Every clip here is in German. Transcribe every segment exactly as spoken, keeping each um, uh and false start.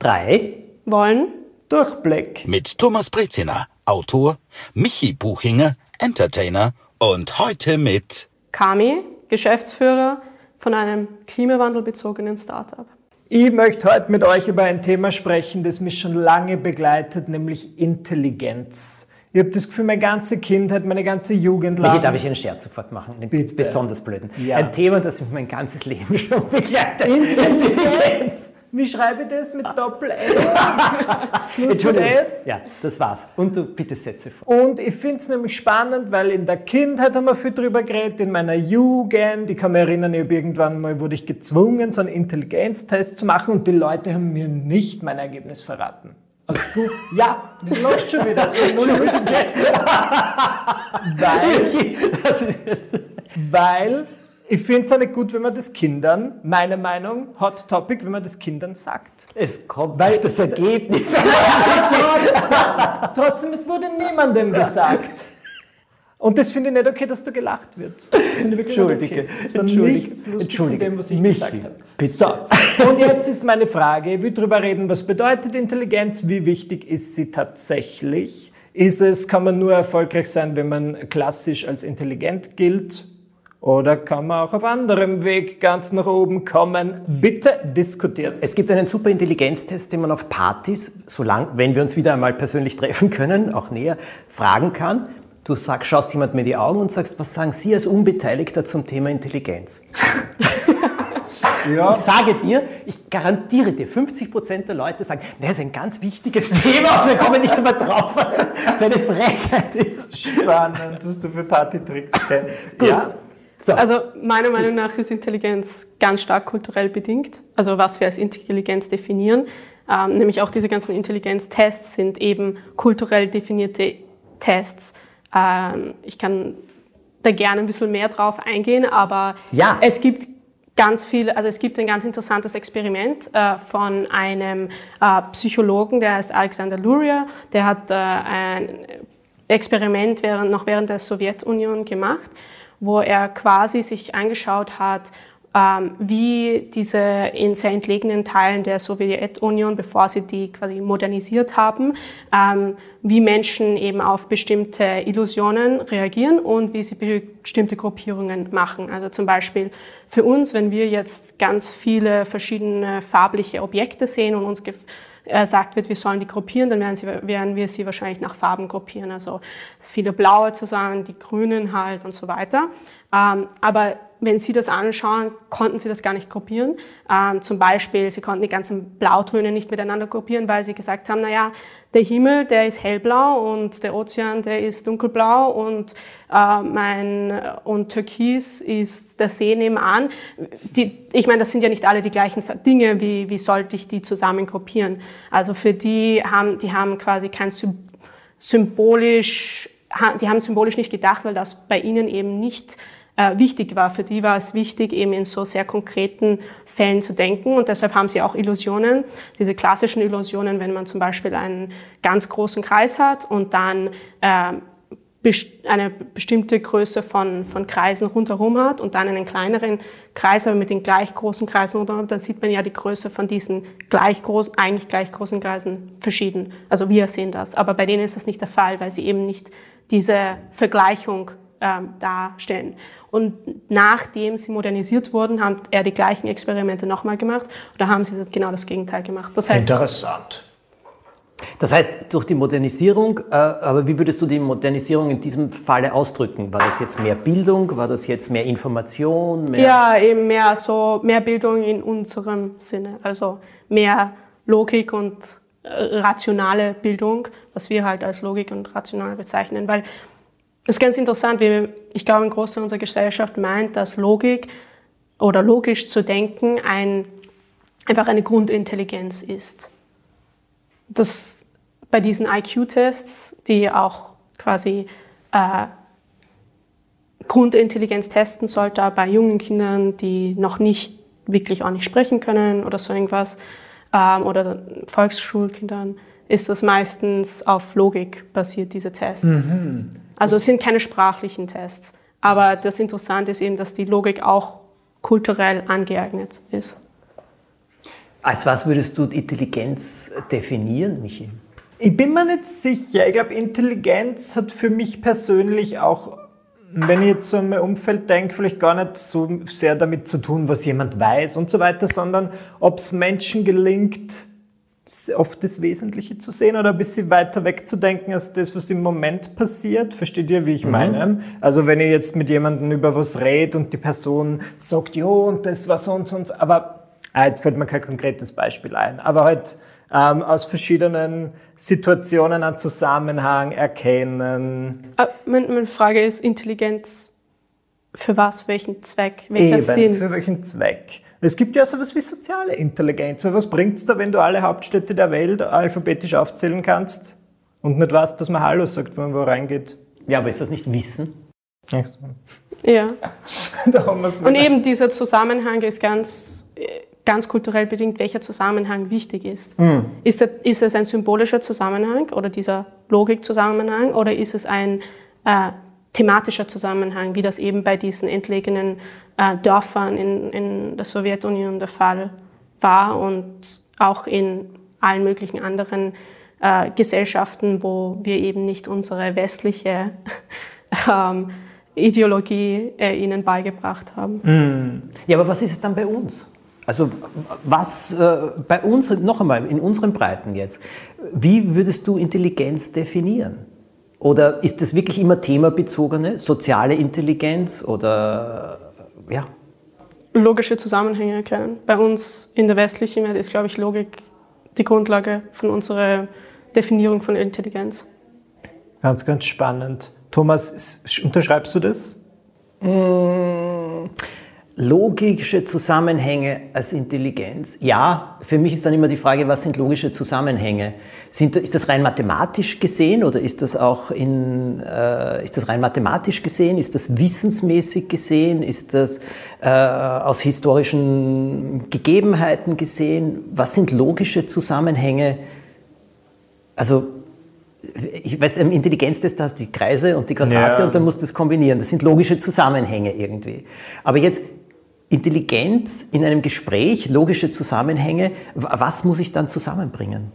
drei wollen Durchblick mit Thomas Breziner, Autor, Michi Buchinger, Entertainer und heute mit Kami, Geschäftsführer von einem klimawandelbezogenen Startup. Ich möchte heute mit euch über ein Thema sprechen, das mich schon lange begleitet, nämlich Intelligenz. Ich habe das Gefühl, meine ganze Kindheit, meine ganze Jugend lang... Hier darf ich einen Scherz sofort machen, einen Bitte. besonders blöden. Ja. Ein Thema, das mich mein ganzes Leben schon begleitet. Intelligenz! Wie schreibe ich das mit Doppel-L? Schluss mit S? Ja, das war's. Und du bitte setze vor. Und ich finde es nämlich spannend, weil in der Kindheit haben wir viel drüber geredet, in meiner Jugend. Ich kann mich erinnern, ich habe irgendwann mal wurde ich gezwungen, so einen Intelligenztest zu machen und die Leute haben mir nicht mein Ergebnis verraten. Also du, ja, das läuft schon wieder. Das war null weil, weil ich finde es auch nicht gut, wenn man das Kindern, meine Meinung, Hot Topic, wenn man das Kindern sagt. Es kommt Weil auf das Ergebnis. trotzdem, trotzdem, es wurde niemandem gesagt. Und das finde ich nicht okay, dass da gelacht wird. Entschuldige, okay. Das war entschuldige, nichts lustig entschuldige. von dem, was ich Michi, gesagt habe. bitte. So, und jetzt ist meine Frage, ich will darüber reden, was bedeutet Intelligenz, wie wichtig ist sie tatsächlich? Ist es, kann man nur erfolgreich sein, wenn man klassisch als intelligent gilt? Oder kann man auch auf anderem Weg ganz nach oben kommen? Bitte diskutiert. Es gibt einen super Intelligenztest, den man auf Partys, solange, wenn wir uns wieder einmal persönlich treffen können, auch näher, fragen kann. Du sagst, schaust jemandem in die Augen und sagst, was sagen Sie als Unbeteiligter zum Thema Intelligenz? Ja. Ich sage dir, ich garantiere dir, fünfzig Prozent der Leute sagen, das ist ein ganz wichtiges Thema und wir kommen nicht immer drauf, was das für eine Frechheit ist. Spannend, was du für Partytricks kennst. Gut. Ja. So. Also meiner Meinung nach ist Intelligenz ganz stark kulturell bedingt, also was wir als Intelligenz definieren. Ähm, nämlich auch diese ganzen Intelligenztests sind eben kulturell definierte Tests. Ähm, ich kann da gerne ein bisschen mehr drauf eingehen, aber ja. es gibt ganz viel, also es gibt ein ganz interessantes Experiment äh, von einem äh, Psychologen, der heißt Alexander Luria, der hat äh, ein Experiment während, noch während der Sowjetunion gemacht, wo er quasi sich angeschaut hat, ähm, wie diese in sehr entlegenen Teilen der Sowjetunion, bevor sie die quasi modernisiert haben, ähm, wie Menschen eben auf bestimmte Illusionen reagieren und wie sie bestimmte Gruppierungen machen. Also zum Beispiel für uns, wenn wir jetzt ganz viele verschiedene farbliche Objekte sehen und uns gef- sagt wird, wir sollen die gruppieren, dann werden, sie, werden wir sie wahrscheinlich nach Farben gruppieren. Also viele blaue zusammen, die grünen halt und so weiter. Ähm, aber wenn Sie das anschauen, konnten Sie das gar nicht gruppieren. Ähm, zum Beispiel, Sie konnten die ganzen Blautöne nicht miteinander gruppieren, weil Sie gesagt haben, naja, der Himmel, der ist hellblau und der Ozean, der ist dunkelblau und, äh, mein, und Türkis ist der See nebenan. Die, ich meine, das sind ja nicht alle die gleichen Dinge, wie, wie sollte ich die zusammen gruppieren? Also für die haben, die haben quasi kein symbolisch, die haben symbolisch nicht gedacht, weil das bei ihnen eben nicht Äh, wichtig war. Für die war es wichtig, eben in so sehr konkreten Fällen zu denken und deshalb haben sie auch Illusionen, diese klassischen Illusionen, wenn man zum Beispiel einen ganz großen Kreis hat und dann äh, best- eine bestimmte Größe von, von Kreisen rundherum hat und dann einen kleineren Kreis, aber mit den gleich großen Kreisen rundherum, dann sieht man ja die Größe von diesen gleich groß, eigentlich gleich großen Kreisen verschieden. Also wir sehen das, aber bei denen ist das nicht der Fall, weil sie eben nicht diese Vergleichung ähm, darstellen. Und nachdem sie modernisiert wurden, hat er die gleichen Experimente nochmal gemacht. Oder haben sie genau das Gegenteil gemacht. Das heißt, interessant. Das heißt, durch die Modernisierung, äh, aber wie würdest du die Modernisierung in diesem Falle ausdrücken? War das jetzt mehr Bildung? War das jetzt mehr Information? Mehr ja, eben mehr, so, mehr Bildung in unserem Sinne. Also mehr Logik und äh, rationale Bildung, was wir halt als Logik und rational bezeichnen. Weil es ist ganz interessant, wie ich glaube, ein Großteil unserer Gesellschaft meint, dass Logik oder logisch zu denken ein, einfach eine Grundintelligenz ist. Das bei diesen I Q-Tests, die auch quasi äh, Grundintelligenz testen sollte, bei jungen Kindern, die noch nicht wirklich auch nicht sprechen können oder so irgendwas, ähm, oder Volksschulkindern, ist das meistens auf Logik basiert, diese Tests. Mhm. Also es sind keine sprachlichen Tests. Aber das Interessante ist eben, dass die Logik auch kulturell angeeignet ist. Als was würdest du Intelligenz definieren, Michi? Ich bin mir nicht sicher. Ich glaube, Intelligenz hat für mich persönlich auch, wenn ich jetzt so an mein Umfeld denke, vielleicht gar nicht so sehr damit zu tun, was jemand weiß und so weiter, sondern ob es Menschen gelingt, oft das Wesentliche zu sehen oder ein bisschen weiter wegzudenken als das, was im Moment passiert. Versteht ihr, wie ich mhm. meine? Also wenn ich jetzt mit jemandem über was rede und die Person sagt, jo, und das war so und so und so, aber ah, jetzt fällt mir kein konkretes Beispiel ein, aber halt ähm, aus verschiedenen Situationen einen Zusammenhang erkennen. Meine, meine Frage ist, Intelligenz für was, welchen Zweck, welcher Eben, Sinn? Für welchen Zweck? Es gibt ja sowas wie soziale Intelligenz. Was bringt es da, wenn du alle Hauptstädte der Welt alphabetisch aufzählen kannst und nicht weißt, dass man Hallo sagt, wenn man wo reingeht? Ja, aber ist das nicht Wissen? Ach so. Ja. Da haben wir's wieder. Und eben dieser Zusammenhang ist ganz, ganz kulturell bedingt, welcher Zusammenhang wichtig ist. Mhm. Ist, das, ist es ein symbolischer Zusammenhang oder dieser Logikzusammenhang oder ist es ein äh, thematischer Zusammenhang, wie das eben bei diesen entlegenen äh, Dörfern in, in der Sowjetunion der Fall war und auch in allen möglichen anderen äh, Gesellschaften, wo wir eben nicht unsere westliche ähm, Ideologie äh, ihnen beigebracht haben. Mm. Ja, aber was ist es dann bei uns? Also was äh, bei uns, noch einmal, in unseren Breiten jetzt, wie würdest du Intelligenz definieren? Oder ist das wirklich immer themabezogene, soziale Intelligenz oder ja? Logische Zusammenhänge erkennen. Bei uns in der westlichen Welt ist, glaube ich, Logik die Grundlage von unserer Definierung von Intelligenz. Ganz, ganz spannend. Thomas, unterschreibst du das? Mmh. Logische Zusammenhänge als Intelligenz. Ja, für mich ist dann immer die Frage, was sind logische Zusammenhänge? Sind, ist das rein mathematisch gesehen oder ist das auch in, äh, ist das rein mathematisch gesehen? Ist das wissensmäßig gesehen? Ist das äh, aus historischen Gegebenheiten gesehen? Was sind logische Zusammenhänge? Also, ich weiß, im Intelligenztest hast du die Kreise und die Quadrate ja. Und dann musst du es kombinieren. Das sind logische Zusammenhänge irgendwie. Aber jetzt Intelligenz in einem Gespräch, logische Zusammenhänge, was muss ich dann zusammenbringen?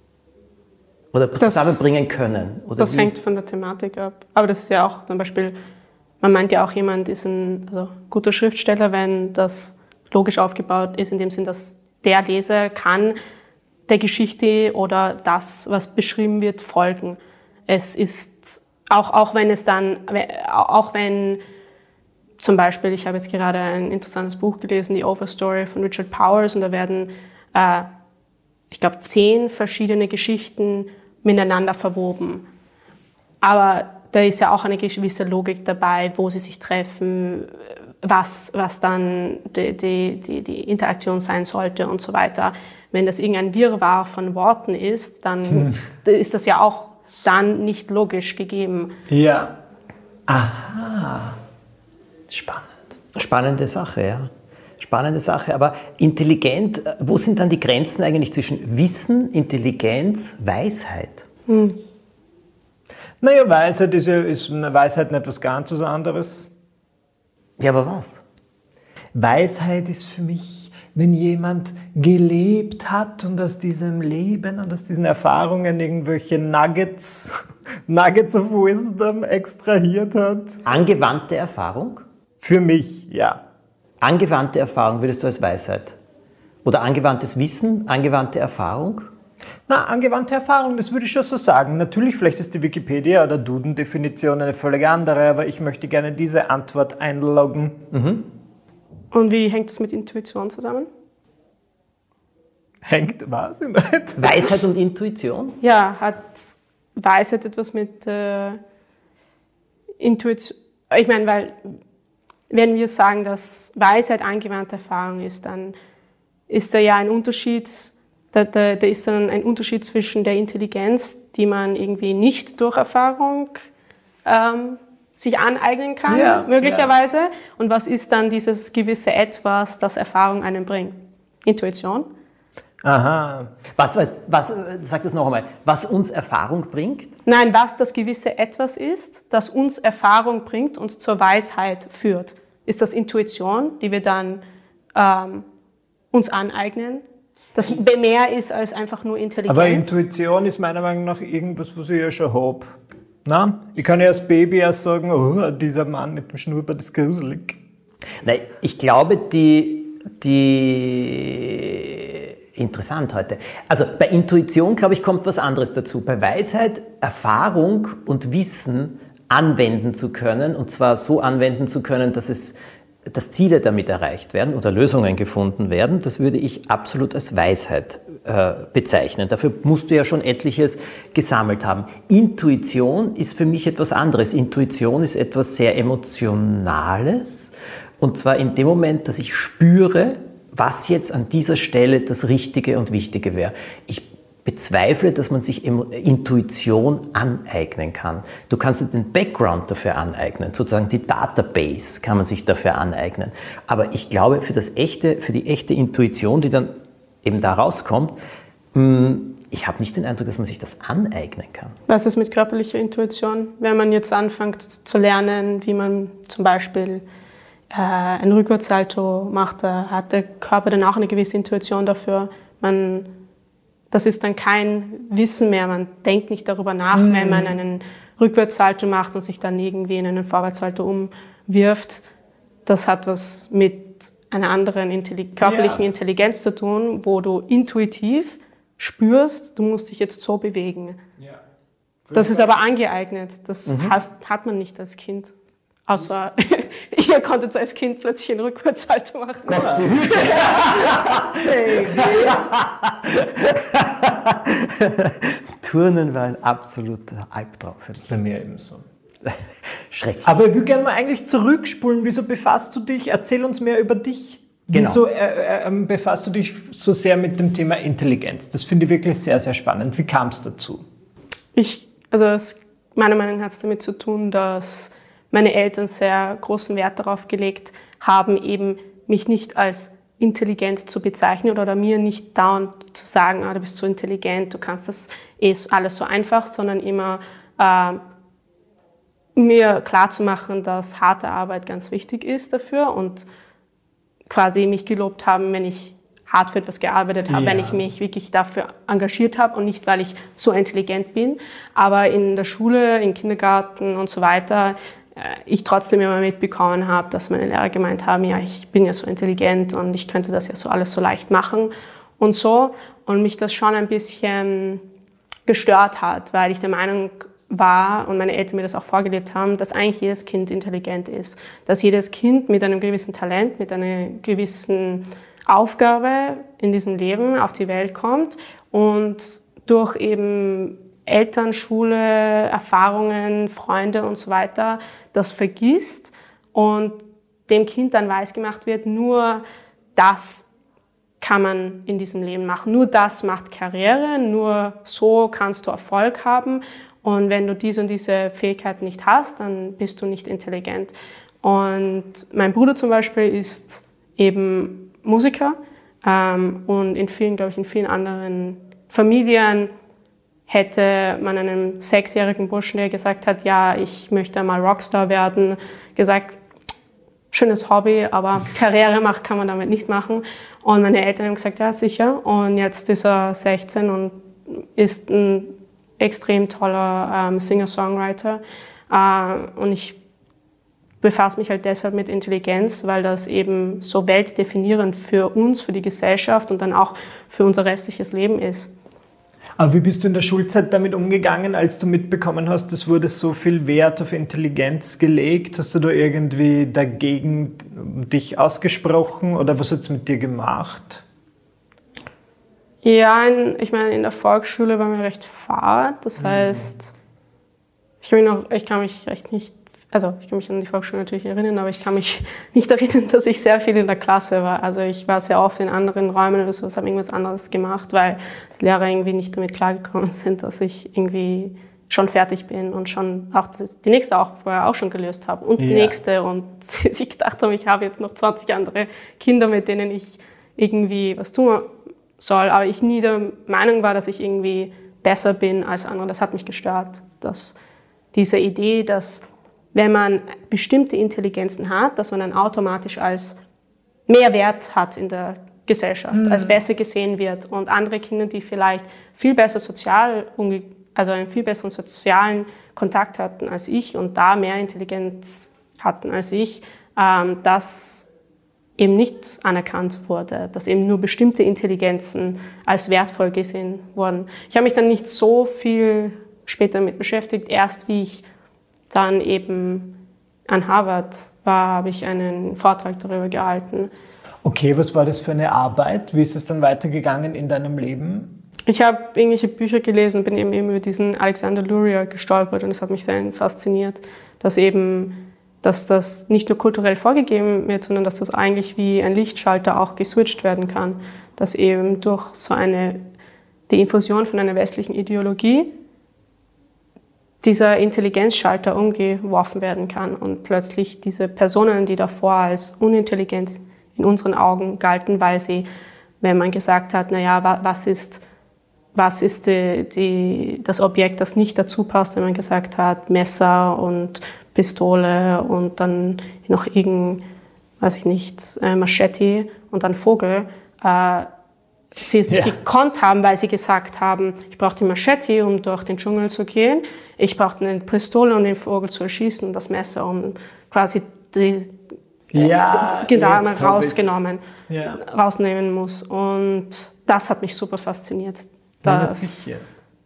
Oder das, zusammenbringen können? Oder das wie? Hängt von der Thematik ab. Aber das ist ja auch zum Beispiel, man meint ja auch, jemand ist ein also, guter Schriftsteller, wenn das logisch aufgebaut ist, in dem Sinn, dass der Leser kann der Geschichte oder das, was beschrieben wird, folgen. Es ist, auch, auch wenn es dann, auch wenn zum Beispiel, ich habe jetzt gerade ein interessantes Buch gelesen, die Overstory von Richard Powers, und da werden, äh, ich glaube, zehn verschiedene Geschichten miteinander verwoben. Aber da ist ja auch eine gewisse Logik dabei, wo sie sich treffen, was, was dann die, die, die, die Interaktion sein sollte und so weiter. Wenn das irgendein Wirrwarr von Worten ist, dann hm. ist das ja auch dann nicht logisch gegeben. Ja. Aha. Spannend. Spannende Sache, ja. Spannende Sache. Aber intelligent, wo sind dann die Grenzen eigentlich zwischen Wissen, Intelligenz, Weisheit? Hm. Naja, Weisheit ist, ja, ist eine Weisheit nicht was ganz was anderes. Ja, aber was? Weisheit ist für mich, wenn jemand gelebt hat und aus diesem Leben und aus diesen Erfahrungen irgendwelche Nuggets, Nuggets of Wisdom extrahiert hat. Angewandte Erfahrung? Für mich, ja. Angewandte Erfahrung würdest du als Weisheit? Oder angewandtes Wissen, angewandte Erfahrung? Na, angewandte Erfahrung, das würde ich schon so sagen. Natürlich, vielleicht ist die Wikipedia oder Duden-Definition eine völlig andere, aber ich möchte gerne diese Antwort einloggen. Mhm. Und wie hängt es mit Intuition zusammen? Hängt was? Nicht? Weisheit und Intuition? Ja, hat Weisheit etwas mit äh, Intuition? Ich meine, weil wenn wir sagen, dass Weisheit angewandte Erfahrung ist, dann ist da ja ein Unterschied, da, da, da ist dann ein Unterschied zwischen der Intelligenz, die man irgendwie nicht durch Erfahrung ähm, sich aneignen kann, ja, möglicherweise, ja. Und was ist dann dieses gewisse Etwas, das Erfahrung einem bringt? Intuition? Aha. Was, was, was, sag das noch einmal, was uns Erfahrung bringt? Nein, was das gewisse Etwas ist, das uns Erfahrung bringt, uns zur Weisheit führt. Ist das Intuition, die wir dann ähm, uns aneignen? das mehr ist als einfach nur Intelligenz. Aber Intuition ist meiner Meinung nach irgendwas, was ich ja schon habe. Na, ich kann ja als Baby erst sagen, oh, dieser Mann mit dem Schnurrbart ist gruselig. Nein, ich glaube, die, die interessant heute. Also bei Intuition, glaube ich, kommt was anderes dazu. Bei Weisheit, Erfahrung und Wissen anwenden zu können, und zwar so anwenden zu können, dass es dass Ziele damit erreicht werden oder Lösungen gefunden werden, das würde ich absolut als Weisheit äh, bezeichnen. Dafür musst du ja schon etliches gesammelt haben. Intuition ist für mich etwas anderes. Intuition ist etwas sehr Emotionales, und zwar in dem Moment, dass ich spüre, was jetzt an dieser Stelle das Richtige und Wichtige wäre. Ich bezweifle, dass man sich Intuition aneignen kann. Du kannst dir den Background dafür aneignen, sozusagen die Database kann man sich dafür aneignen. Aber ich glaube, für, das echte, für die echte Intuition, die dann eben da rauskommt, ich habe nicht den Eindruck, dass man sich das aneignen kann. Was ist mit körperlicher Intuition? Wenn man jetzt anfängt zu lernen, wie man zum Beispiel äh, ein Rückwärtssalto macht, da hat der Körper dann auch eine gewisse Intuition dafür. Man Das ist dann kein Wissen mehr, man denkt nicht darüber nach, mm. wenn man einen Rückwärtssalto macht und sich dann irgendwie in einen Vorwärtssalto umwirft. Das hat was mit einer anderen Intelli- körperlichen ja. Intelligenz zu tun, wo du intuitiv spürst, du musst dich jetzt so bewegen. Ja. Das ist aber angeeignet, das mhm. hast, hat man nicht als Kind. Außer, ihr konntet als Kind plötzlich einen Rückwärtssalto machen. Gott behüte. Turnen war ein absoluter Albtraum für mich. Bei mir ebenso. Schrecklich. Aber ich würde gerne mal eigentlich zurückspulen. Wieso befasst du dich? Erzähl uns mehr über dich. Genau. Wieso äh, äh, befasst du dich so sehr mit dem Thema Intelligenz? Das finde ich wirklich sehr, sehr spannend. Wie kam es dazu? Ich, also es, meiner Meinung nach hat es damit zu tun, dass meine Eltern sehr großen Wert darauf gelegt haben, eben mich nicht als intelligent zu bezeichnen oder mir nicht dauernd zu sagen, ah, du bist so intelligent, du kannst das eh alles so einfach, sondern immer äh, mir klarzumachen, dass harte Arbeit ganz wichtig ist dafür und quasi mich gelobt haben, wenn ich hart für etwas gearbeitet habe, ja. wenn ich mich wirklich dafür engagiert habe und nicht, weil ich so intelligent bin. Aber in der Schule, im Kindergarten und so weiter, ich trotzdem immer mitbekommen habe, dass meine Lehrer gemeint haben, ja, ich bin ja so intelligent und ich könnte das ja so alles so leicht machen und so. Und mich das schon ein bisschen gestört hat, weil ich der Meinung war und meine Eltern mir das auch vorgelebt haben, dass eigentlich jedes Kind intelligent ist. Dass jedes Kind mit einem gewissen Talent, mit einer gewissen Aufgabe in diesem Leben auf die Welt kommt und durch eben Eltern, Schule, Erfahrungen, Freunde und so weiter das vergisst und dem Kind dann weisgemacht wird, nur das kann man in diesem Leben machen, nur das macht Karriere, nur so kannst du Erfolg haben und wenn du diese und diese Fähigkeiten nicht hast, dann bist du nicht intelligent. Und mein Bruder zum Beispiel ist eben Musiker ähm, und in vielen, glaube ich, in vielen anderen Familien hätte man einem sechsjährigen Burschen, der gesagt hat, ja, ich möchte mal Rockstar werden, gesagt, schönes Hobby, aber Karriere macht kann man damit nicht machen. Und meine Eltern haben gesagt, ja, sicher. Und jetzt ist er sechzehn und ist ein extrem toller ähm, Singer-Songwriter. Äh, und ich befasse mich halt deshalb mit Intelligenz, weil das eben so weltdefinierend für uns, für die Gesellschaft und dann auch für unser restliches Leben ist. Aber wie bist du in der Schulzeit damit umgegangen, als du mitbekommen hast, es wurde so viel Wert auf Intelligenz gelegt? Hast du da irgendwie dagegen dich ausgesprochen oder was hat es mit dir gemacht? Ja, in, ich meine, in der Volksschule war mir recht fad. Das heißt, ich kann mich, noch, ich kann mich recht nicht, also ich kann mich an die Volksschule natürlich erinnern, aber ich kann mich nicht erinnern, dass ich sehr viel in der Klasse war. Also ich war sehr oft in anderen Räumen oder so, habe irgendwas anderes gemacht, weil die Lehrer irgendwie nicht damit klargekommen sind, dass ich irgendwie schon fertig bin und schon auch das, die nächste Aufgabe auch schon gelöst habe und die ja. nächste. Und ich gedacht habe, ich habe jetzt noch zwanzig andere Kinder, mit denen ich irgendwie was tun soll. Aber ich nie der Meinung war, dass ich irgendwie besser bin als andere. Das hat mich gestört, dass diese Idee, dass wenn man bestimmte Intelligenzen hat, dass man dann automatisch als mehr Wert hat in der Gesellschaft, mhm. als besser gesehen wird. Und andere Kinder, die vielleicht viel besser sozial, also einen viel besseren sozialen Kontakt hatten als ich und da mehr Intelligenz hatten als ich, ähm, das eben nicht anerkannt wurde, dass eben nur bestimmte Intelligenzen als wertvoll gesehen wurden. Ich habe mich dann nicht so viel später damit beschäftigt. Erst wie ich dann eben an Harvard war, habe ich einen Vortrag darüber gehalten. Okay, was war das für eine Arbeit? Wie ist es dann weitergegangen in deinem Leben? Ich habe irgendwelche Bücher gelesen, bin eben über diesen Alexander Luria gestolpert und es hat mich sehr fasziniert, dass eben dass das nicht nur kulturell vorgegeben wird, sondern dass das eigentlich wie ein Lichtschalter auch geswitcht werden kann. Dass eben durch so eine, die Infusion von einer westlichen Ideologie dieser Intelligenzschalter umgeworfen werden kann und plötzlich diese Personen, die davor als unintelligent in unseren Augen galten, weil sie, wenn man gesagt hat, naja, was ist, was ist die, die, das Objekt, das nicht dazu passt, wenn man gesagt hat, Messer und Pistole und dann noch irgendein, weiß ich nicht, äh, Machete und dann Vogel, äh, sie es nicht ja. gekonnt haben, weil sie gesagt haben, ich brauche die Machete, um durch den Dschungel zu gehen, ich brauche eine Pistole, um den Vogel zu erschießen und das Messer, um quasi die ja, Gedärme rausgenommen, ja. rausnehmen muss. Und das hat mich super fasziniert. Dass, ja,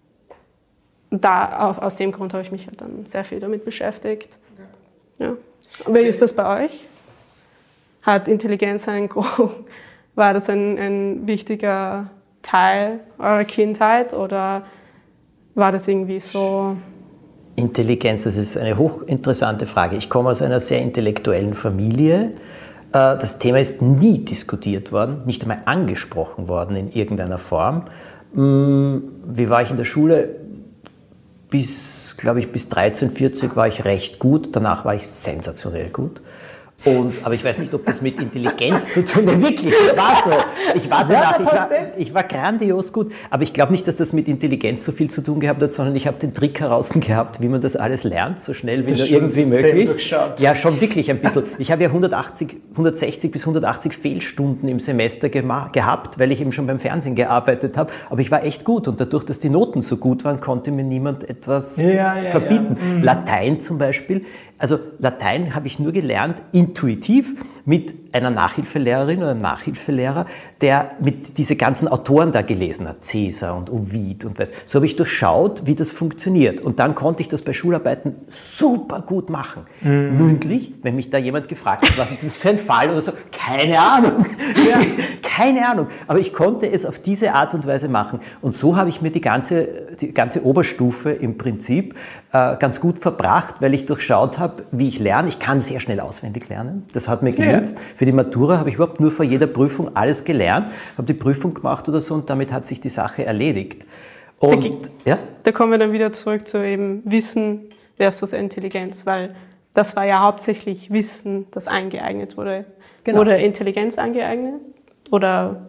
da, aus dem Grund habe ich mich halt dann sehr viel damit beschäftigt. Ja. Wie ist das bei euch? Hat Intelligenz einen war das ein, ein wichtiger Teil eurer Kindheit oder war das irgendwie so? Intelligenz, das ist eine hochinteressante Frage. Ich komme aus einer sehr intellektuellen Familie. Das Thema ist nie diskutiert worden, nicht einmal angesprochen worden in irgendeiner Form. Wie war ich in der Schule? Bis, glaube ich, bis dreizehn, vierzig war ich recht gut, danach war ich sensationell gut. Und, aber ich weiß nicht, ob das mit Intelligenz zu tun hat. Wirklich, das war so. Ich war danach, ich war, ich war grandios gut. Aber ich glaube nicht, dass das mit Intelligenz so viel zu tun gehabt hat, sondern ich habe den Trick heraus gehabt, wie man das alles lernt, so schnell wie nur irgendwie möglich. Durchschaut. Ja, schon wirklich ein bisschen. Ich habe ja hundertachtzig, hundertsechzig bis hundertachtzig Fehlstunden im Semester gehabt, weil ich eben schon beim Fernsehen gearbeitet habe. Aber ich war echt gut und dadurch, dass die Noten so gut waren, konnte mir niemand etwas ja, ja, verbieten. Ja. Mhm. Latein zum Beispiel. Also Latein habe ich nur gelernt, intuitiv, mit einer Nachhilfelehrerin oder einem Nachhilfelehrer, der mit diese ganzen Autoren da gelesen hat, Caesar und Ovid und was. So habe ich durchschaut, wie das funktioniert. Und dann konnte ich das bei Schularbeiten super gut machen. Mhm. Mündlich, wenn mich da jemand gefragt hat, was ist das für ein Fall oder so, keine Ahnung. Ja. Keine Ahnung. Aber ich konnte es auf diese Art und Weise machen. Und so habe ich mir die ganze, die ganze Oberstufe im Prinzip äh, ganz gut verbracht, weil ich durchschaut habe, wie ich lerne. Ich kann sehr schnell auswendig lernen. Das hat mir genützt. Ja. Für die Matura habe ich überhaupt nur vor jeder Prüfung alles gelernt, habe die Prüfung gemacht oder so und damit hat sich die Sache erledigt. Und, da, ja? da kommen wir dann wieder zurück zu eben Wissen versus Intelligenz, weil das war ja hauptsächlich Wissen, das eingeeignet wurde. Genau. Wurde Intelligenz angeeignet? Oder?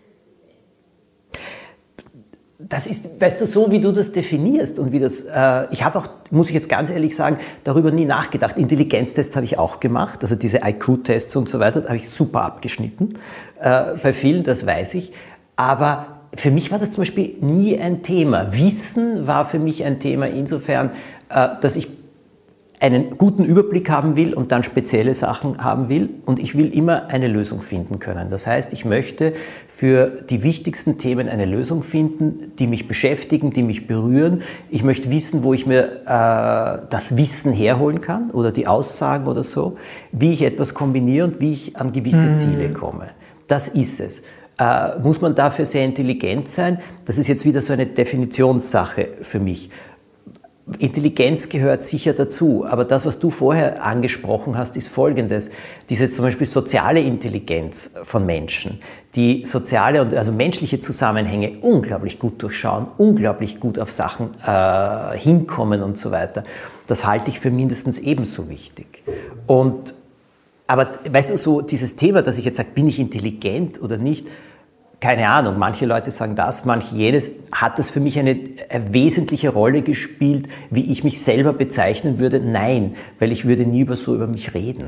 Das ist, weißt du, so wie du das definierst und wie das, äh, ich habe auch, muss ich jetzt ganz ehrlich sagen, darüber nie nachgedacht. Intelligenztests habe ich auch gemacht, also diese I Q-Tests und so weiter, da habe ich super abgeschnitten. Äh, bei vielen, das weiß ich. Aber für mich war das zum Beispiel nie ein Thema. Wissen war für mich ein Thema insofern, äh, dass ich einen guten Überblick haben will und dann spezielle Sachen haben will und ich will immer eine Lösung finden können. Das heißt, ich möchte für die wichtigsten Themen eine Lösung finden, die mich beschäftigen, die mich berühren. Ich möchte wissen, wo ich mir äh, das Wissen herholen kann oder die Aussagen oder so, wie ich etwas kombiniere und wie ich an gewisse mhm. Ziele komme. Das ist es. Äh, muss man dafür sehr intelligent sein? Das ist jetzt wieder so eine Definitionssache für mich. Intelligenz gehört sicher dazu, aber das, was du vorher angesprochen hast, ist Folgendes. Diese zum Beispiel soziale Intelligenz von Menschen, die soziale und also menschliche Zusammenhänge unglaublich gut durchschauen, unglaublich gut auf Sachen äh, hinkommen und so weiter, das halte ich für mindestens ebenso wichtig. Und, aber weißt du, so dieses Thema, dass ich jetzt sage, bin ich intelligent oder nicht, keine Ahnung, manche Leute sagen das, manche jenes. Hat das für mich eine, eine wesentliche Rolle gespielt, wie ich mich selber bezeichnen würde? Nein, weil ich würde nie über so über mich reden.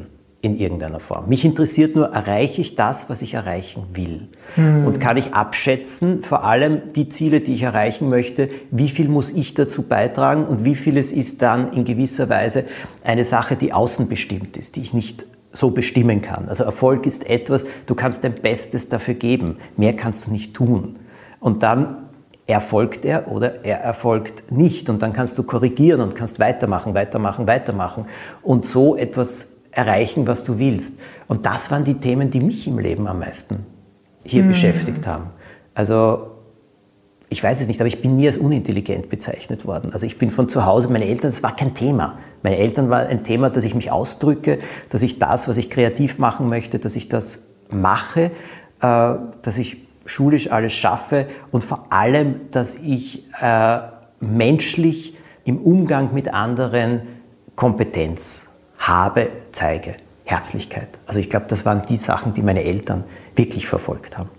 in irgendeiner Form. Mich interessiert nur, erreiche ich das, was ich erreichen will? Hm. Und kann ich abschätzen, vor allem die Ziele, die ich erreichen möchte, wie viel muss ich dazu beitragen und wie vieles ist dann in gewisser Weise eine Sache, die außenbestimmt ist, die ich nicht so bestimmen kann. Also Erfolg ist etwas, du kannst dein Bestes dafür geben, mehr kannst du nicht tun. Und dann erfolgt er oder er erfolgt nicht. Und dann kannst du korrigieren und kannst weitermachen, weitermachen, weitermachen und so etwas erreichen, was du willst. Und das waren die Themen, die mich im Leben am meisten hier mhm. beschäftigt haben. Also ich weiß es nicht, aber ich bin nie als unintelligent bezeichnet worden. Also ich bin von zu Hause, meine Eltern, das war kein Thema. Meine Eltern war ein Thema, dass ich mich ausdrücke, dass ich das, was ich kreativ machen möchte, dass ich das mache, äh, dass ich schulisch alles schaffe und vor allem, dass ich äh, menschlich im Umgang mit anderen Kompetenz habe, zeige, Herzlichkeit. Also ich glaube, das waren die Sachen, die meine Eltern wirklich verfolgt haben.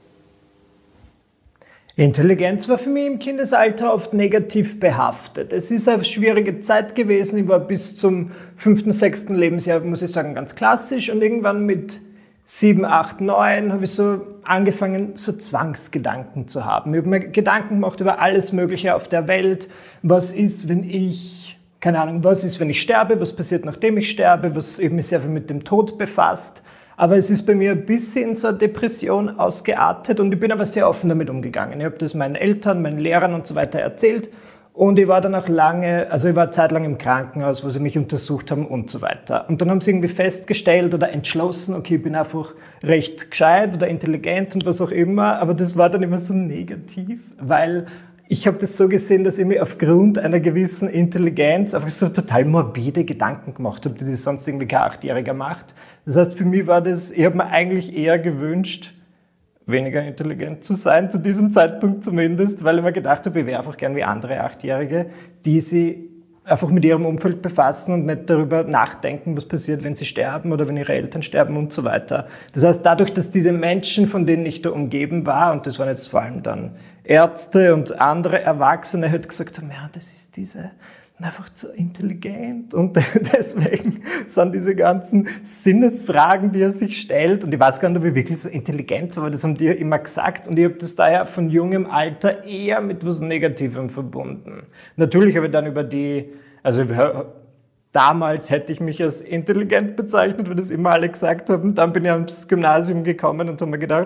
Intelligenz war für mich im Kindesalter oft negativ behaftet. Es ist eine schwierige Zeit gewesen. Ich war bis zum fünften, sechsten Lebensjahr, muss ich sagen, ganz klassisch. Und irgendwann mit sieben, acht, neun habe ich so angefangen, so Zwangsgedanken zu haben. Ich habe mir Gedanken gemacht über alles Mögliche auf der Welt. Was ist, wenn ich... Keine Ahnung, was ist, wenn ich sterbe, was passiert, nachdem ich sterbe, was eben mich sehr viel mit dem Tod befasst. Aber es ist bei mir ein bisschen in so eine Depression ausgeartet und ich bin aber sehr offen damit umgegangen. Ich habe das meinen Eltern, meinen Lehrern und so weiter erzählt und ich war dann auch lange, also ich war zeitlang im Krankenhaus, wo sie mich untersucht haben und so weiter. Und dann haben sie irgendwie festgestellt oder entschlossen, okay, ich bin einfach recht gescheit oder intelligent und was auch immer, aber das war dann immer so negativ, weil... Ich habe das so gesehen, dass ich mir aufgrund einer gewissen Intelligenz einfach so total morbide Gedanken gemacht habe, die sich sonst irgendwie kein Achtjähriger macht. Das heißt, für mich war das, ich habe mir eigentlich eher gewünscht, weniger intelligent zu sein, zu diesem Zeitpunkt zumindest, weil ich mir gedacht habe, ich wäre einfach gern wie andere Achtjährige, die sich einfach mit ihrem Umfeld befassen und nicht darüber nachdenken, was passiert, wenn sie sterben oder wenn ihre Eltern sterben und so weiter. Das heißt, dadurch, dass diese Menschen, von denen ich da umgeben war, und das waren jetzt vor allem dann Ärzte und andere Erwachsene, halt gesagt haben, ja, das ist diese einfach zu intelligent und deswegen sind diese ganzen Sinnesfragen, die er sich stellt, und ich weiß gar nicht, ob ich wirklich so intelligent war, aber das haben die ja immer gesagt und ich habe das daher von jungem Alter eher mit was Negativem verbunden. Natürlich habe ich dann über die, also damals hätte ich mich als intelligent bezeichnet, weil das immer alle gesagt haben, dann bin ich ans Gymnasium gekommen und habe mir gedacht,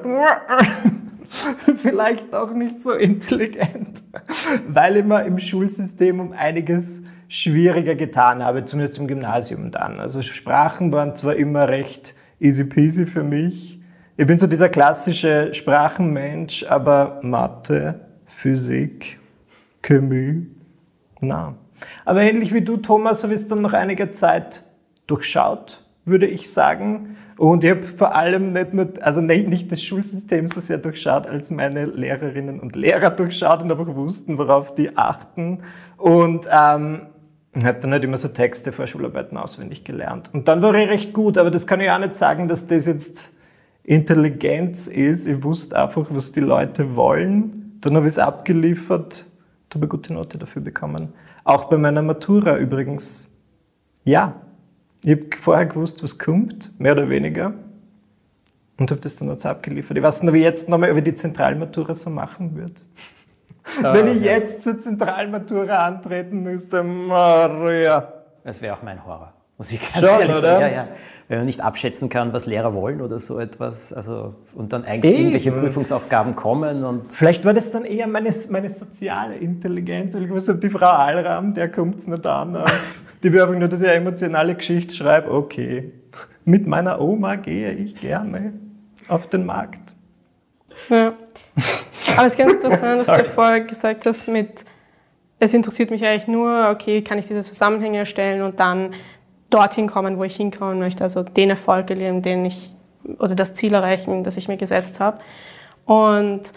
vielleicht auch nicht so intelligent, weil ich mir im Schulsystem um einiges schwieriger getan habe, zumindest im Gymnasium dann. Also Sprachen waren zwar immer recht easy peasy für mich. Ich bin so dieser klassische Sprachenmensch, aber Mathe, Physik, Chemie, na. Aber ähnlich wie du, Thomas, habe ich es dann nach einiger Zeit durchschaut, würde ich sagen. Und ich habe vor allem nicht nur, also nicht das Schulsystem so sehr durchschaut, als meine Lehrerinnen und Lehrer durchschaut und einfach wussten, worauf die achten. Und ähm, habe dann halt immer so Texte vor Schularbeiten auswendig gelernt. Und dann war ich recht gut, aber das kann ich auch nicht sagen, dass das jetzt Intelligenz ist. Ich wusste einfach, was die Leute wollen. Dann habe ich es abgeliefert, habe eine gute Note dafür bekommen. Auch bei meiner Matura übrigens, ja. Ich habe vorher gewusst, was kommt, mehr oder weniger, und habe das dann jetzt abgeliefert. Ich weiß nicht, ob ich jetzt nochmal über die Zentralmatura so machen würde. Ah, Wenn ich ja. jetzt zur Zentralmatura antreten müsste, Maria. Das wäre auch mein Horror, muss ich ganz Schon, ehrlich oder? sagen. Ja, ja. Wenn man nicht abschätzen kann, was Lehrer wollen oder so etwas, also, und dann eigentlich Eben. irgendwelche Prüfungsaufgaben kommen. Und Vielleicht war das dann eher meine, meine soziale Intelligenz. Ich weiß, ob die Frau Alram, der kommt es nicht an. Die will einfach nur, dass ich eine emotionale Geschichte schreibe. Okay, mit meiner Oma gehe ich gerne auf den Markt. Ja. Aber es ist ganz interessant, dass du vorher gesagt hast, mit, es interessiert mich eigentlich nur, okay, kann ich diese Zusammenhänge erstellen und dann dorthin kommen, wo ich hinkommen möchte, also den Erfolg erleben, den ich, oder das Ziel erreichen, das ich mir gesetzt habe. Und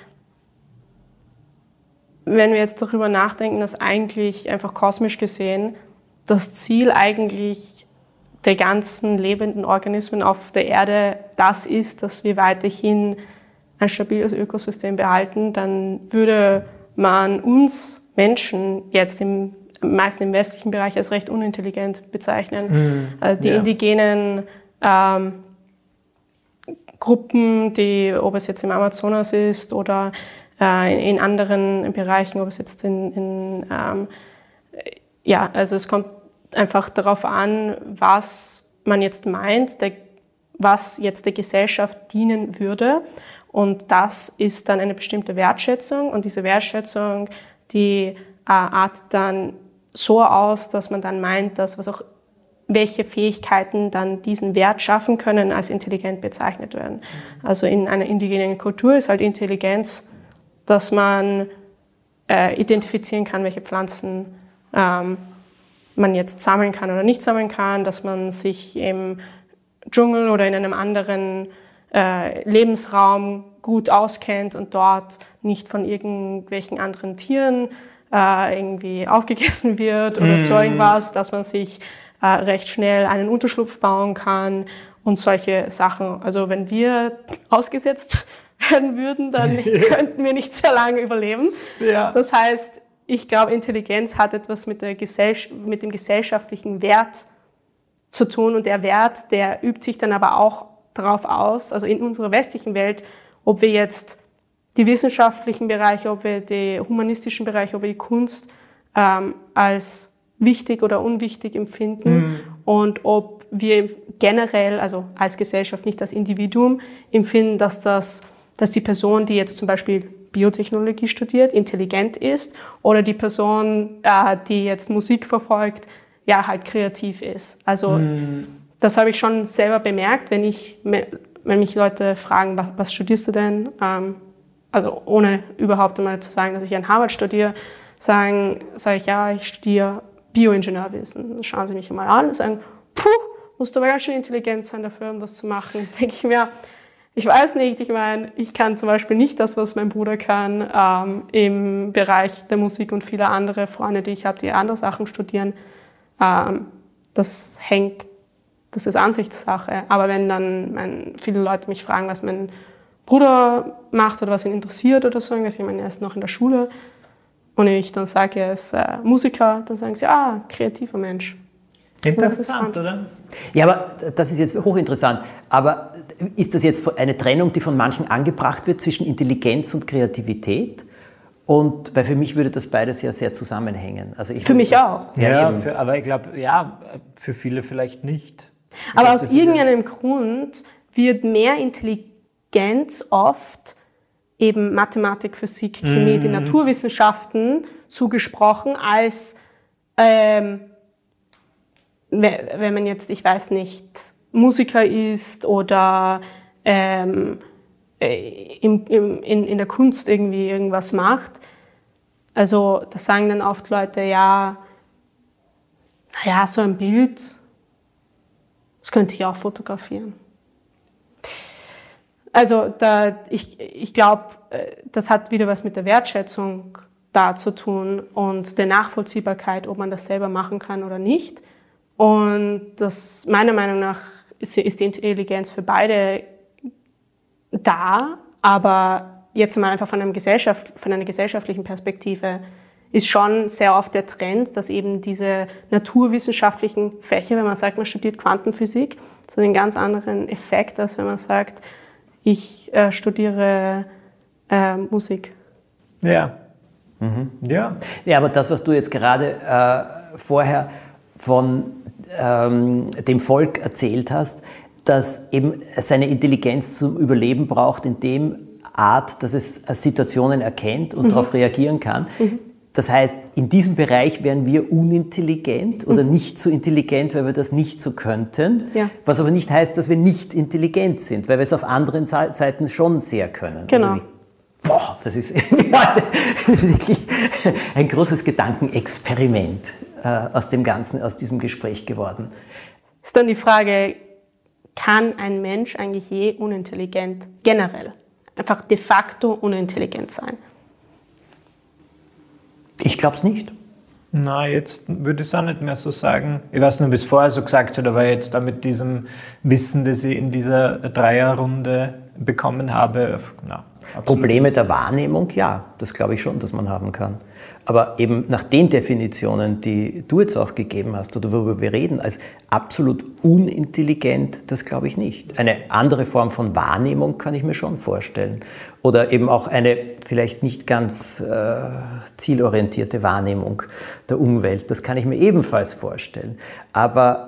wenn wir jetzt darüber nachdenken, dass eigentlich einfach kosmisch gesehen das Ziel eigentlich der ganzen lebenden Organismen auf der Erde das ist, dass wir weiterhin ein stabiles Ökosystem behalten, dann würde man uns Menschen jetzt im meisten im westlichen Bereich als recht unintelligent bezeichnen. Mm, die ja. indigenen ähm, Gruppen, die, ob es jetzt im Amazonas ist oder äh, in, in anderen Bereichen, ob es jetzt in, in ähm, ja, also es kommt einfach darauf an, was man jetzt meint, der, was jetzt der Gesellschaft dienen würde. Und das ist dann eine bestimmte Wertschätzung. Und diese Wertschätzung, die äh, artet dann so aus, dass man dann meint, dass was auch, welche Fähigkeiten dann diesen Wert schaffen können, als intelligent bezeichnet werden. Also in einer indigenen Kultur ist halt Intelligenz, dass man äh, identifizieren kann, welche Pflanzen ähm, man jetzt sammeln kann oder nicht sammeln kann, dass man sich im Dschungel oder in einem anderen äh, Lebensraum gut auskennt und dort nicht von irgendwelchen anderen Tieren äh, irgendwie aufgegessen wird oder mm. so irgendwas, dass man sich äh, recht schnell einen Unterschlupf bauen kann und solche Sachen. Also wenn wir ausgesetzt werden würden, dann könnten wir nicht sehr lange überleben. Ja. Das heißt, ich glaube, Intelligenz hat etwas mit, der Gesell- mit dem gesellschaftlichen Wert zu tun. Und der Wert, der übt sich dann aber auch darauf aus, also in unserer westlichen Welt, ob wir jetzt die wissenschaftlichen Bereiche, ob wir die humanistischen Bereiche, ob wir die Kunst ähm, als wichtig oder unwichtig empfinden mhm. und ob wir generell, also als Gesellschaft, nicht als Individuum, empfinden, dass, das, dass die Person, die jetzt zum Beispiel Biotechnologie studiert, intelligent ist oder die Person, äh, die jetzt Musik verfolgt, ja, halt kreativ ist. Also mm. das habe ich schon selber bemerkt, wenn ich, wenn mich Leute fragen, was, was studierst du denn? Ähm, also ohne überhaupt einmal zu sagen, dass ich an Harvard studiere, sagen, sage ich, ja, ich studiere Bioingenieurwesen. Dann schauen sie mich mal an und sagen, puh, musst du aber ganz schön intelligent sein dafür, um das zu machen. Denke ich mir, ich weiß nicht, ich meine, ich kann zum Beispiel nicht das, was mein Bruder kann, ähm, im Bereich der Musik und viele andere Freunde, die ich habe, die andere Sachen studieren. Ähm, das hängt, das ist Ansichtssache. Aber wenn dann mein, viele Leute mich fragen, was mein Bruder macht oder was ihn interessiert oder so, ich meine, er ist noch in der Schule und ich dann sage, er ist äh, Musiker, dann sagen sie, ah, kreativer Mensch. Interessant, oder? Ja, aber das ist jetzt hochinteressant. Aber ist das jetzt eine Trennung, die von manchen angebracht wird zwischen Intelligenz und Kreativität? Und weil für mich würde das beides ja sehr zusammenhängen. Also ich für mich auch. Ja, ja für, aber ich glaube, ja, für viele vielleicht nicht. Ich aber glaub, aus irgendeinem Grund wird mehr Intelligenz oft eben Mathematik, Physik, Chemie, mm. die Naturwissenschaften zugesprochen als ähm, wenn man jetzt, ich weiß nicht, Musiker ist oder ähm, im, im, in, in der Kunst irgendwie irgendwas macht. Also da sagen dann oft Leute, ja, naja, so ein Bild, das könnte ich auch fotografieren. Also da, ich, ich glaube, das hat wieder was mit der Wertschätzung da zu tun und der Nachvollziehbarkeit, ob man das selber machen kann oder nicht. Und das, meiner Meinung nach ist, ist die Intelligenz für beide da, aber jetzt mal einfach von, einem Gesellschaft, von einer gesellschaftlichen Perspektive ist schon sehr oft der Trend, dass eben diese naturwissenschaftlichen Fächer, wenn man sagt, man studiert Quantenphysik, das hat einen ganz anderen Effekt, als wenn man sagt, ich äh, studiere äh, Musik. Ja. Mhm. Ja. Ja, aber das, was du jetzt gerade äh, vorher von ähm, dem Volk erzählt hast, dass eben seine Intelligenz zum Überleben braucht in dem Art, dass es Situationen erkennt und mhm. darauf reagieren kann. Mhm. Das heißt, in diesem Bereich wären wir unintelligent oder mhm. nicht so intelligent, weil wir das nicht so könnten. Ja. Was aber nicht heißt, dass wir nicht intelligent sind, weil wir es auf anderen Seiten schon sehr können. Genau. Boah, das ist, das ist wirklich ein großes Gedankenexperiment äh, aus dem Ganzen, aus diesem Gespräch geworden. Ist dann die Frage, kann ein Mensch eigentlich je unintelligent generell, einfach de facto unintelligent sein? Ich glaube es nicht. Na, jetzt würde ich es auch nicht mehr so sagen. Ich weiß nicht, ob ich es vorher so gesagt habe, aber jetzt da mit diesem Wissen, das ich in dieser Dreierrunde bekommen habe, na. Absolut. Probleme der Wahrnehmung, ja, das glaube ich schon, dass man haben kann. Aber eben nach den Definitionen, die du jetzt auch gegeben hast oder worüber wir reden, als absolut unintelligent, das glaube ich nicht. Eine andere Form von Wahrnehmung kann ich mir schon vorstellen. Oder eben auch eine vielleicht nicht ganz äh, zielorientierte Wahrnehmung der Umwelt, das kann ich mir ebenfalls vorstellen. Aber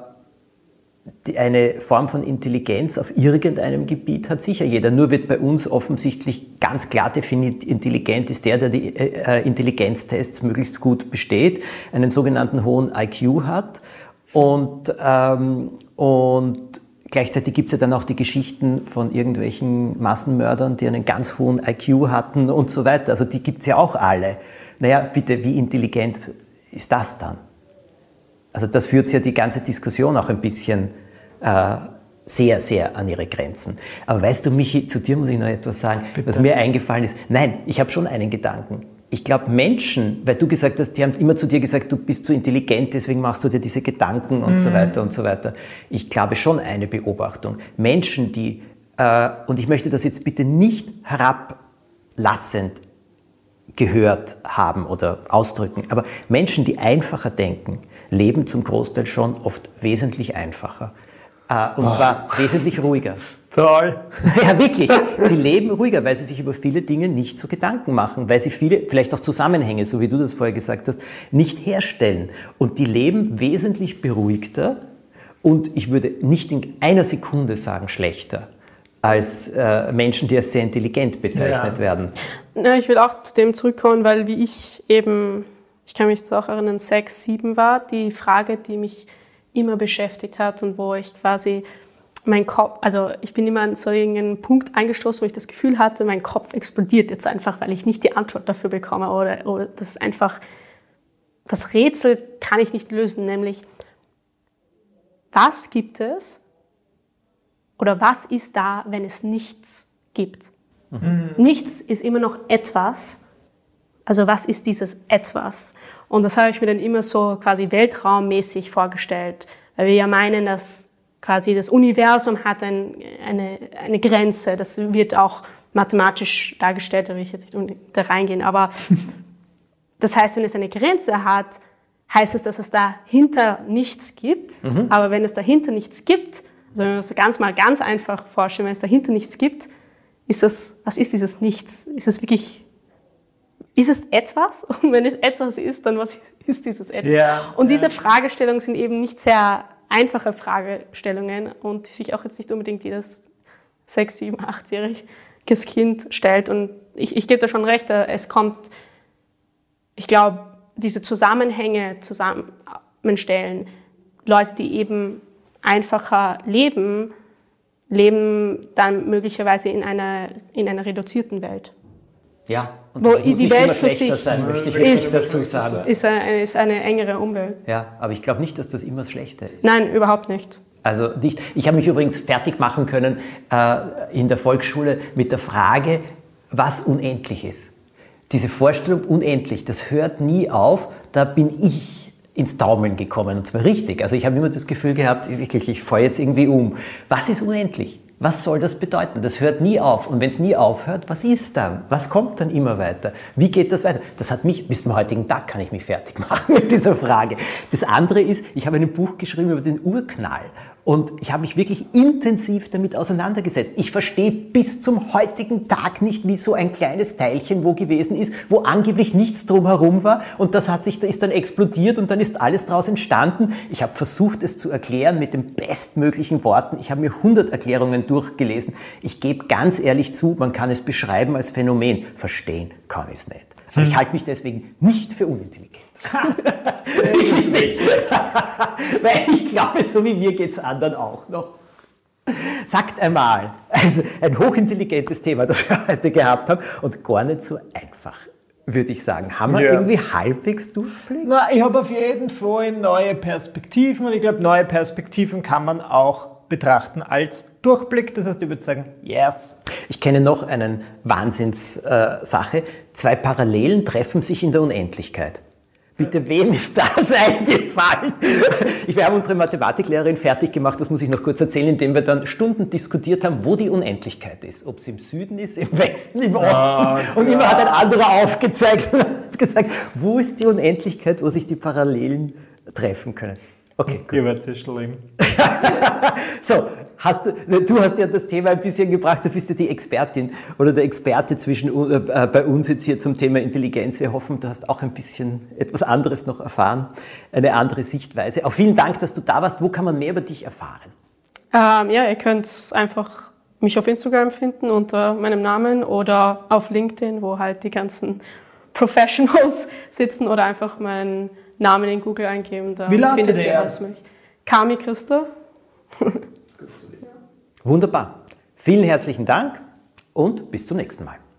die, eine Form von Intelligenz auf irgendeinem Gebiet hat sicher jeder. Nur wird bei uns offensichtlich ganz klar definiert, intelligent ist der, der die äh, Intelligenztests möglichst gut besteht, einen sogenannten hohen I Q hat und, ähm, und gleichzeitig gibt es ja dann auch die Geschichten von irgendwelchen Massenmördern, die einen ganz hohen I Q hatten und so weiter. Also die gibt es ja auch alle. Naja, bitte, wie intelligent ist das dann? Also das führt ja die ganze Diskussion auch ein bisschen äh, sehr, sehr an ihre Grenzen. Aber weißt du, Michi, zu dir muss ich noch etwas sagen, Bitte? Was mir eingefallen ist. Nein, ich habe schon einen Gedanken. Ich glaube, Menschen, weil du gesagt hast, die haben immer zu dir gesagt, du bist zu intelligent, deswegen machst du dir diese Gedanken und mhm. so weiter und so weiter. Ich glaube schon eine Beobachtung. Menschen, die, äh, und ich möchte das jetzt bitte nicht herablassend gehört haben oder ausdrücken, aber Menschen, die einfacher denken, leben zum Großteil schon oft wesentlich einfacher. Äh, und oh. zwar wesentlich ruhiger. Toll. Ja, wirklich. Sie leben ruhiger, weil sie sich über viele Dinge nicht so Gedanken machen, weil sie viele, vielleicht auch Zusammenhänge, so wie du das vorher gesagt hast, nicht herstellen. Und die leben wesentlich beruhigter und ich würde nicht in einer Sekunde sagen schlechter als äh, Menschen, die als sehr intelligent bezeichnet ja. werden. Ja, ich will auch zu dem zurückkommen, weil wie ich eben, ich kann mich auch erinnern, sechs, sieben war, die Frage, die mich immer beschäftigt hat und wo ich quasi mein Kopf, also ich bin immer an so einen Punkt eingestoßen, wo ich das Gefühl hatte, mein Kopf explodiert jetzt einfach, weil ich nicht die Antwort dafür bekomme oder, oder das ist einfach, das Rätsel kann ich nicht lösen, nämlich was gibt es oder was ist da, wenn es nichts gibt? Mhm. Nichts ist immer noch etwas. Also was ist dieses Etwas? Und das habe ich mir dann immer so quasi weltraummäßig vorgestellt, weil wir ja meinen, dass quasi das Universum hat ein, eine, eine Grenze. Das wird auch mathematisch dargestellt, da will ich jetzt nicht da reingehen. Aber das heißt, wenn es eine Grenze hat, heißt es, dass es dahinter nichts gibt. Mhm. Aber wenn es dahinter nichts gibt, also wenn wir uns ganz mal ganz einfach vorstellen, wenn es dahinter nichts gibt, ist das, was ist dieses Nichts? Ist es wirklich, ist es etwas? Und wenn es etwas ist, dann was ist dieses etwas? Ja, und diese ja. Fragestellungen sind eben nicht sehr einfache Fragestellungen und die sich auch jetzt nicht unbedingt jedes sechs-, sieben-, achtjähriges Kind stellt. Und ich, ich gebe da schon recht, es kommt, ich glaube, diese Zusammenhänge zusammenstellen, Leute, die eben einfacher leben, leben dann möglicherweise in einer, in einer reduzierten Welt. Ja, und wo das muss die nicht Welt immer für schlechter sich sein, möchte ich ist, dazu sagen. Ist eine, ist eine engere Umwelt. Ja, aber ich glaube nicht, dass das immer das Schlechte ist. Nein, überhaupt nicht. Also nicht. Ich habe mich übrigens fertig machen können äh, in der Volksschule mit der Frage, was unendlich ist. Diese Vorstellung unendlich, das hört nie auf, da bin ich ins Taumeln gekommen und zwar richtig. Also ich habe immer das Gefühl gehabt, wirklich, ich falle jetzt irgendwie um. Was ist unendlich? Was soll das bedeuten? Das hört nie auf. Und wenn es nie aufhört, was ist dann? Was kommt dann immer weiter? Wie geht das weiter? Das hat mich, bis zum heutigen Tag kann ich mich fertig machen mit dieser Frage. Das andere ist, ich habe ein Buch geschrieben über den Urknall. Und ich habe mich wirklich intensiv damit auseinandergesetzt. Ich verstehe bis zum heutigen Tag nicht, wie so ein kleines Teilchen wo gewesen ist, wo angeblich nichts drumherum war. Und das hat sich, das ist dann explodiert und dann ist alles daraus entstanden. Ich habe versucht, es zu erklären mit den bestmöglichen Worten. Ich habe mir hundert Erklärungen durchgelesen. Ich gebe ganz ehrlich zu, man kann es beschreiben als Phänomen. Verstehen kann ich es nicht. Aber ich halte mich deswegen nicht für unintelligent. Weil ich glaube, so wie mir geht es anderen auch noch. Sagt einmal, also ein hochintelligentes Thema, das wir heute gehabt haben und gar nicht so einfach, würde ich sagen. Haben wir ja. irgendwie halbwegs Durchblick? Na, ich habe auf jeden Fall neue Perspektiven und ich glaube, neue Perspektiven kann man auch betrachten als Durchblick. Das heißt, ich würde sagen, yes. Ich kenne noch eine Wahnsinnssache. Zwei Parallelen treffen sich in der Unendlichkeit. Bitte, wem ist das eingefallen? Ich, wir haben unsere Mathematiklehrerin fertig gemacht, das muss ich noch kurz erzählen, indem wir dann Stunden diskutiert haben, wo die Unendlichkeit ist. Ob es im Süden ist, im Westen, im Osten. Oh, und immer hat ein anderer aufgezeigt und hat gesagt, wo ist die Unendlichkeit, wo sich die Parallelen treffen können. Okay, gut. Ihr werdet sehr schlimm. So, hast du, du hast ja das Thema ein bisschen gebracht, du bist ja die Expertin oder der Experte zwischen, äh, bei uns jetzt hier zum Thema Intelligenz. Wir hoffen, du hast auch ein bisschen etwas anderes noch erfahren, eine andere Sichtweise. Auch vielen Dank, dass du da warst. Wo kann man mehr über dich erfahren? Ähm, ja, ihr könnt einfach mich auf Instagram finden unter meinem Namen oder auf LinkedIn, wo halt die ganzen Professionals sitzen, oder einfach meinen Namen in Google eingeben. Da Wie lautet findet ihr der? alles mich. Kami Christa. Wunderbar. Vielen herzlichen Dank und bis zum nächsten Mal.